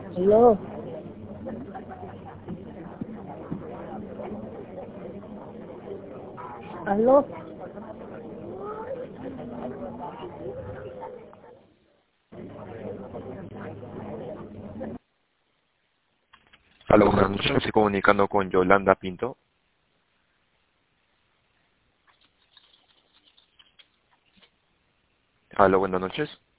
Aló, aló. Hola, buenas noches. Estoy comunicando con Yolanda Pinto. Hola, buenas noches.